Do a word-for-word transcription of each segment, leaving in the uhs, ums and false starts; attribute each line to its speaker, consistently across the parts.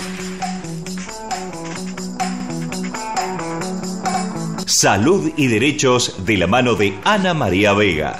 Speaker 1: Salud y Derechos de la mano de Ana María Vega.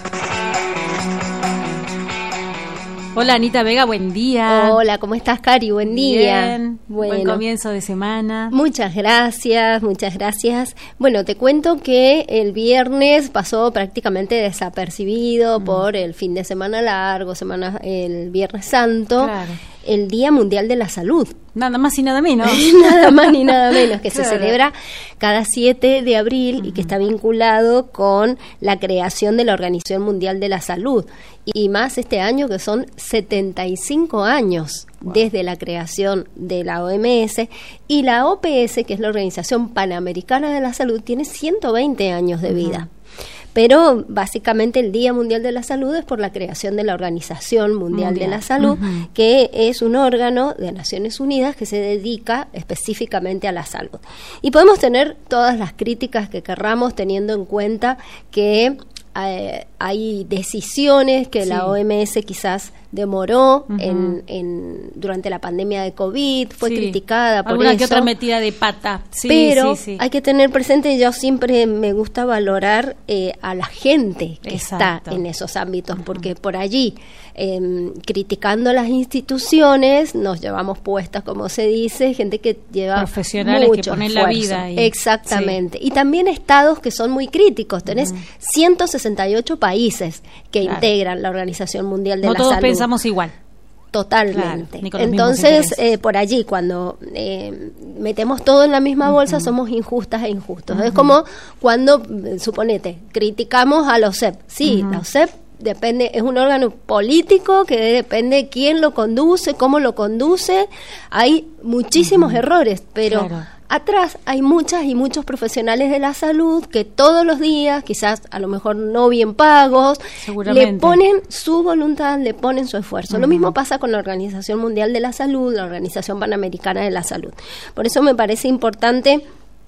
Speaker 2: Hola Anita Vega, buen día.
Speaker 3: Hola, ¿cómo estás, Cari? Buen día.
Speaker 2: Bien, bueno, buen comienzo de semana.
Speaker 3: Muchas gracias, muchas gracias. Bueno, te cuento que el viernes pasó prácticamente desapercibido mm. por el fin de semana largo, semana el Viernes Santo. Claro. El Día Mundial de la Salud.
Speaker 2: Nada más y nada menos.
Speaker 3: Nada más ni nada menos, que claro. se celebra cada siete de abril uh-huh. y que está vinculado con la creación de la Organización Mundial de la Salud. Y más este año que son setenta y cinco años wow. desde la creación de la O M S, y la O P S, que es la Organización Panamericana de la Salud, tiene ciento veinte años de vida. Uh-huh. Pero básicamente el Día Mundial de la Salud es por la creación de la Organización Mundial, Mundial. de la Salud, uh-huh. que es un órgano de Naciones Unidas que se dedica específicamente a la salud. Y podemos tener todas las críticas que querramos, teniendo en cuenta que eh, hay decisiones que sí. la O M S quizás demoró uh-huh. en, en durante la pandemia de COVID, fue sí. criticada por
Speaker 2: alguna
Speaker 3: eso.
Speaker 2: que otra metida de pata. Sí,
Speaker 3: pero
Speaker 2: sí, sí.
Speaker 3: hay que tener presente, yo siempre me gusta valorar eh, a la gente que Exacto. está en esos ámbitos, uh-huh. porque por allí, eh, criticando las instituciones, nos llevamos puestas, como se dice, gente que lleva
Speaker 2: profesionales
Speaker 3: mucho
Speaker 2: que ponen
Speaker 3: esfuerzo.
Speaker 2: la vida ahí.
Speaker 3: Exactamente. Sí. Y también estados que son muy críticos. Tenés uh-huh. ciento sesenta y ocho países que claro. integran la Organización Mundial de
Speaker 2: no
Speaker 3: la Salud.
Speaker 2: No todos pensamos igual.
Speaker 3: Totalmente. Claro, entonces, eh, por allí, cuando eh, metemos todo en la misma bolsa, uh-huh. somos injustas e injustos. Uh-huh. Es como cuando, suponete, criticamos a la O S E P. Sí, uh-huh. la O S E P depende, es un órgano político que depende de quién lo conduce, cómo lo conduce. Hay muchísimos uh-huh. errores, pero claro. atrás hay muchas y muchos profesionales de la salud que todos los días, quizás a lo mejor no bien pagos, le ponen su voluntad, le ponen su esfuerzo. Uh-huh. Lo mismo pasa con la Organización Mundial de la Salud, la Organización Panamericana de la Salud. Por eso me parece importante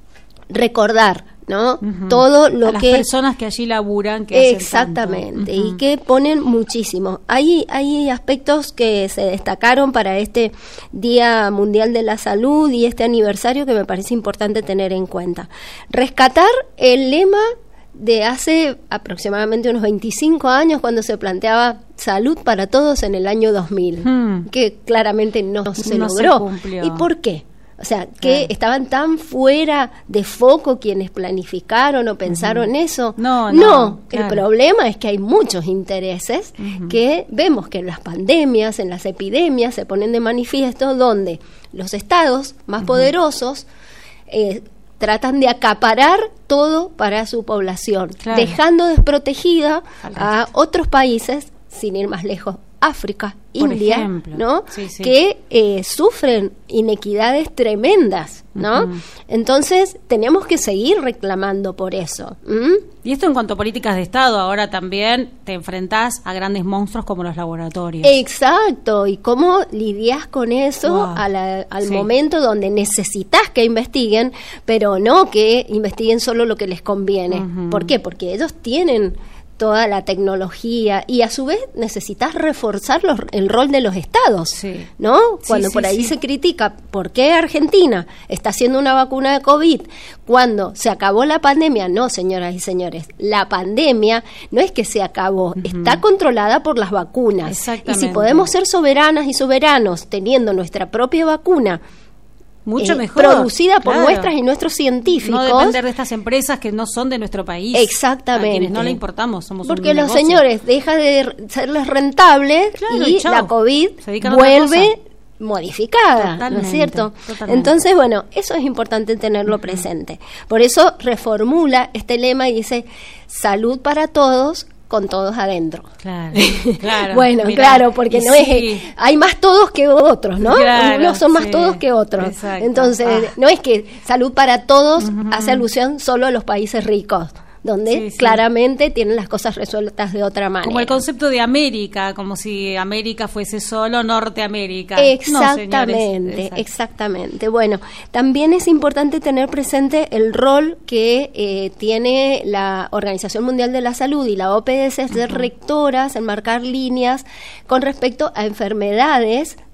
Speaker 3: recordar, ¿no? Uh-huh. Todo lo
Speaker 2: a las
Speaker 3: que
Speaker 2: personas que allí laburan, que
Speaker 3: exactamente
Speaker 2: hacen tanto. Uh-huh.
Speaker 3: y que ponen muchísimo. Hay hay aspectos que se destacaron para este Día Mundial de la Salud y este aniversario que me parece importante tener en cuenta. Rescatar el lema de hace aproximadamente unos veinticinco años, cuando se planteaba salud para todos en el año dos mil, hmm. que claramente no, no se
Speaker 2: no
Speaker 3: logró.
Speaker 2: Se cumplió.
Speaker 3: ¿Y por qué? O sea, que claro. estaban tan fuera de foco quienes planificaron o pensaron uh-huh. eso.
Speaker 2: No,
Speaker 3: no.
Speaker 2: no
Speaker 3: El
Speaker 2: claro.
Speaker 3: problema es que hay muchos intereses uh-huh. que vemos que en las pandemias, en las epidemias, se ponen de manifiesto, donde los estados más uh-huh. poderosos eh, tratan de acaparar todo para su población, claro. dejando desprotegida Falta. a otros países, sin ir más lejos, África, por India, ejemplo. ¿no?
Speaker 2: Sí, sí.
Speaker 3: Que eh, sufren inequidades tremendas, ¿no? Uh-huh. Entonces, tenemos que seguir reclamando por eso. ¿Mm?
Speaker 2: Y esto en cuanto a políticas de Estado, ahora también te enfrentás a grandes monstruos como los laboratorios.
Speaker 3: Exacto, y cómo lidias con eso wow. a la, al sí. momento donde necesitas que investiguen, pero no que investiguen solo lo que les conviene. Uh-huh. ¿Por qué? Porque ellos tienen toda la tecnología y a su vez necesitas reforzar los, el rol de los estados, sí. ¿no? Cuando sí, por sí, ahí sí. se critica por qué Argentina está haciendo una vacuna de COVID cuando se acabó la pandemia. No, señoras y señores, la pandemia no es que se acabó, uh-huh. está controlada por las vacunas. Y si podemos ser soberanas y soberanos teniendo nuestra propia vacuna,
Speaker 2: mucho eh,
Speaker 3: mejor, producida por claro. nuestras y nuestros científicos.
Speaker 2: No depender de estas empresas que no son de nuestro país.
Speaker 3: Exactamente.
Speaker 2: A quienes no le importamos, somos
Speaker 3: Porque
Speaker 2: un
Speaker 3: los
Speaker 2: negocio.
Speaker 3: señores deja de serles rentable claro, y, y la COVID vuelve modificada, totalmente, ¿no es cierto? Totalmente. Entonces, bueno, eso es importante tenerlo uh-huh. presente. Por eso reformula este lema y dice, salud para todos, con todos adentro.
Speaker 2: Claro, claro.
Speaker 3: Bueno, mirá, claro, porque no sí. es, hay más todos que otros, ¿no?
Speaker 2: Claro,
Speaker 3: unos son más
Speaker 2: sí,
Speaker 3: todos que otros.
Speaker 2: Exacto.
Speaker 3: Entonces, ah. no es que salud para todos uh-huh. hace alusión solo a los países ricos, donde sí, sí. claramente tienen las cosas resueltas de otra manera.
Speaker 2: Como el concepto de América, como si América fuese solo Norteamérica.
Speaker 3: Exactamente,
Speaker 2: no, señores,
Speaker 3: exactamente. Bueno, también es importante tener presente el rol que eh, tiene la Organización Mundial de la Salud y la O P S de uh-huh. rectoras en marcar líneas con respecto a enfermedades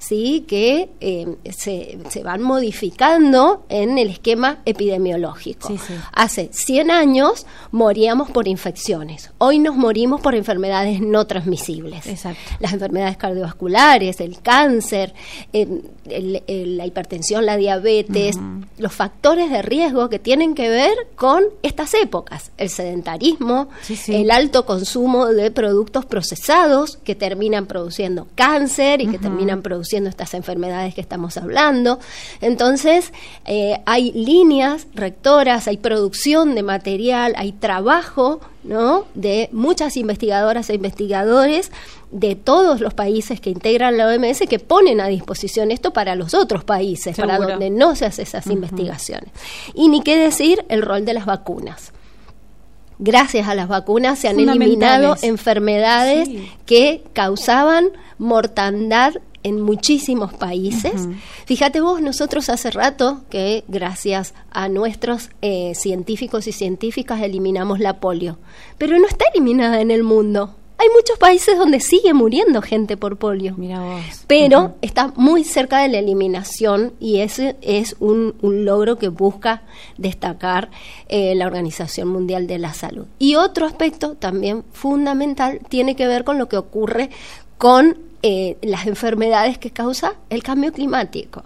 Speaker 3: ¿sí? que eh, se, se van modificando en el esquema epidemiológico.
Speaker 2: Sí, sí.
Speaker 3: Hace cien años moríamos por infecciones, hoy nos morimos por enfermedades no transmisibles.
Speaker 2: Exacto.
Speaker 3: Las enfermedades cardiovasculares, el cáncer, el, el, el, la hipertensión, la diabetes, uh-huh. los factores de riesgo que tienen que ver con estas épocas, el sedentarismo,
Speaker 2: sí, sí.
Speaker 3: el alto consumo de productos procesados que terminan produciendo cáncer y uh-huh. que terminan produciendo estas enfermedades que estamos hablando. Entonces, eh, hay líneas rectoras, hay producción de material, hay trabajo, ¿no?, de muchas investigadoras e investigadores de todos los países que integran la O M S que ponen a disposición esto para los otros países,
Speaker 2: Seguro.
Speaker 3: para donde no se hacen esas uh-huh. investigaciones. Y ni qué decir el rol de las vacunas. Gracias a las vacunas se han eliminado enfermedades sí. que causaban mortandad en muchísimos países. Uh-huh. Fíjate vos, nosotros hace rato que gracias a nuestros eh, científicos y científicas eliminamos la polio, pero no está eliminada en el mundo. Hay muchos países donde sigue muriendo gente por polio.
Speaker 2: Mira vos.
Speaker 3: Pero uh-huh. está muy cerca de la eliminación y ese es un, un logro que busca destacar eh, la Organización Mundial de la Salud. Y otro aspecto también fundamental tiene que ver con lo que ocurre con eh, las enfermedades que causa el cambio climático.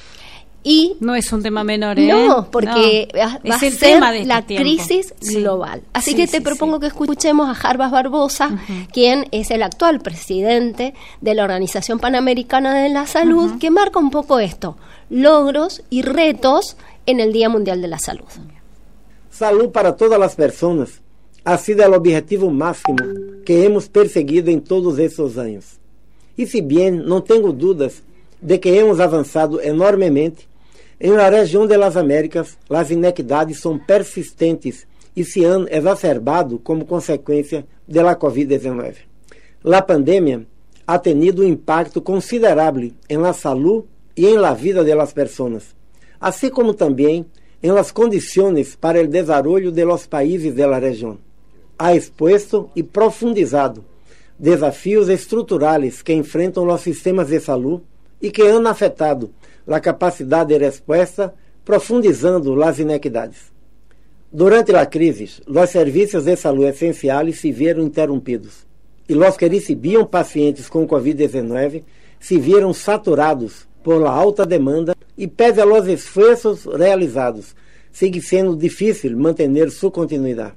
Speaker 3: Y
Speaker 2: no es un tema menor, ¿eh?
Speaker 3: No, porque no, va, va a ser tema de la este crisis
Speaker 2: tiempo.
Speaker 3: global.
Speaker 2: Sí.
Speaker 3: Así
Speaker 2: sí,
Speaker 3: que te
Speaker 2: sí,
Speaker 3: propongo
Speaker 2: sí.
Speaker 3: que escuchemos a Jarbas Barbosa, uh-huh. quien es el actual presidente de la Organización Panamericana de la Salud, uh-huh. que marca un poco esto, logros y retos en el Día Mundial de la Salud.
Speaker 4: Salud para todas as pessoas ha sido o objetivo máximo que hemos perseguido em todos esses anos. E se bem, não tenho dúvidas de que hemos avançado enormemente, em la região de las Américas, as inequidades são persistentes e se han exacerbado como consequência de la covid diecinueve. La pandemia ha tenido um impacto considerável em la salud e em la vida de las personas, assim como também em las condições para el desarrollo de los países de la região. Ha expuesto e profundizado desafios estruturais que enfrentam os sistemas de saúde e que han afetado a capacidade de resposta, profundizando as inequidades. Durante a crise, os serviços de saúde essenciais se viram interrompidos e os que recebiam pacientes com covid diecinueve se viram saturados por la alta demanda e, pese a los esforços realizados, sigue sendo difícil manter sua continuidade.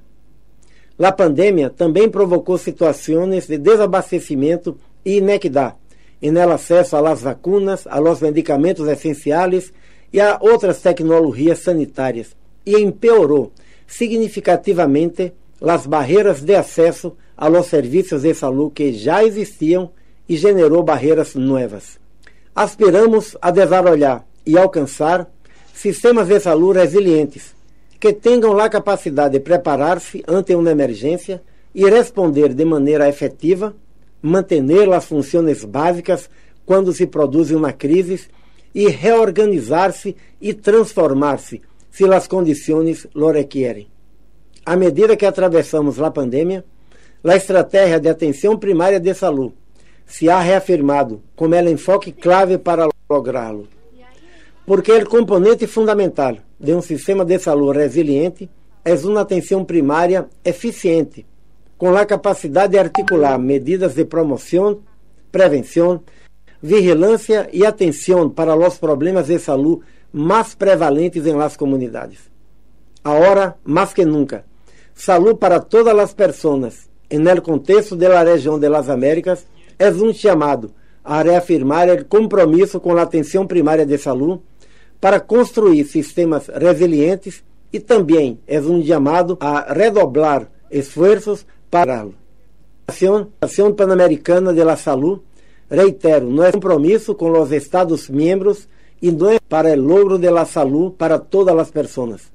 Speaker 4: A pandemia também provocou situações de desabastecimento e inequidade en el acesso a las vacunas, a los medicamentos essenciais e a outras tecnologias sanitárias e empeorou significativamente as barreiras de acesso a los serviços de saúde que já existiam e generou barreiras novas. Aspiramos a desenvolver e alcançar sistemas de saúde resilientes que tenham a capacidade de preparar-se ante uma emergência e responder de maneira efetiva, manter as funções básicas quando se produz uma crise e reorganizar-se e transformar-se se as condições lo requerem. À medida que atravessamos a pandemia, a estratégia de atenção primária de saúde se ha reafirmado como el enfoque clave para lográ-lo, porque o componente fundamental de um sistema de saúde resiliente é uma atenção primária eficiente, com a capacidade de articular medidas de promoção, prevenção, vigilância e atenção para os problemas de saúde mais prevalentes em las comunidades. Agora, mais que nunca, saúde para todas as pessoas, en el contexto de la região de las Américas, é um chamado a reafirmar o compromisso com a atenção primária de saúde para construir sistemas resilientes e também é um chamado a redoblar esforços para a Associação Pan-Americana de la Salud, reitero, nosso compromisso com os Estados-membros e não é para o logro de la salud para todas as pessoas.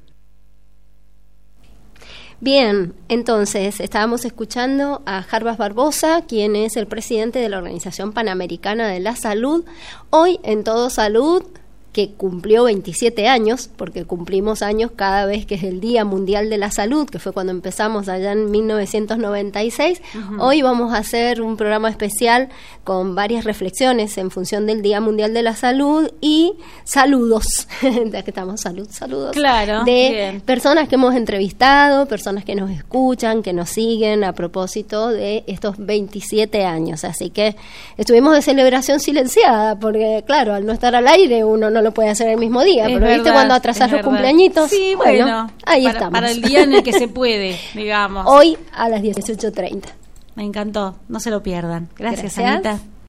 Speaker 3: Bien, entonces estábamos escuchando a Jarbas Barbosa, quien es el presidente de la Organización Panamericana de la Salud. Hoy en Todo Salud que cumplió veintisiete años, porque cumplimos años cada vez que es el Día Mundial de la Salud, que fue cuando empezamos allá en mil novecientos noventa y seis. Uh-huh. Hoy vamos a hacer un programa especial con varias reflexiones en función del Día Mundial de la Salud y saludos, ya que estamos, salud, saludos,
Speaker 2: claro,
Speaker 3: de
Speaker 2: bien.
Speaker 3: personas que hemos entrevistado, personas que nos escuchan, que nos siguen a propósito de estos veintisiete años. Así que estuvimos de celebración silenciada, porque claro, al no estar al aire uno no lo puede hacer el mismo día,
Speaker 2: es
Speaker 3: pero
Speaker 2: verdad,
Speaker 3: viste cuando atrasás los
Speaker 2: verdad.
Speaker 3: cumpleañitos.
Speaker 2: Sí,
Speaker 3: bueno,
Speaker 2: bueno,
Speaker 3: ahí
Speaker 2: para,
Speaker 3: estamos.
Speaker 2: Para el día en el que se puede, digamos.
Speaker 3: Hoy a las dieciocho treinta.
Speaker 2: Me encantó, no se lo pierdan. Gracias,
Speaker 3: Gracias.
Speaker 2: Anita.